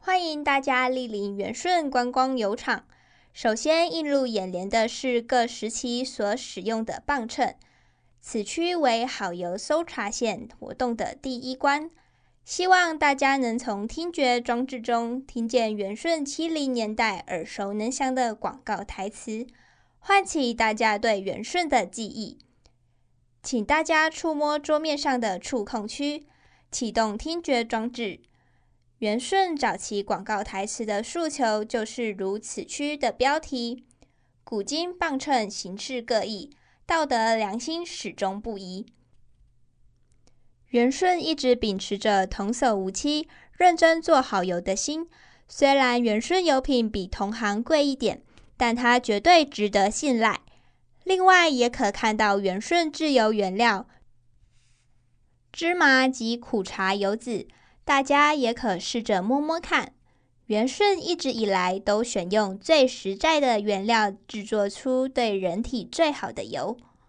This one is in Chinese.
欢迎大家莅临元顺观光油厂。首先映入眼帘的是各时期所使用的磅秤。此区为好油搜查线活动的第一关，希望大家能从听觉装置中听见元顺70年代耳熟能详的广告台词，唤起大家对元顺的记忆。请大家触摸桌面上的触控区，启动听觉装置。元顺早期广告台词的诉求就是如此区的标题：古今磅秤形式各异，道德良心始终不移。元顺一直秉持着童叟无欺、认真做好油的心，虽然元顺油品比同行贵一点，但它绝对值得信赖。另外也可看到元顺制油原料芝麻及苦茶油籽，大家也可试着摸摸看。元顺一直以来都选用最实在的原料制作出对人体最好的油。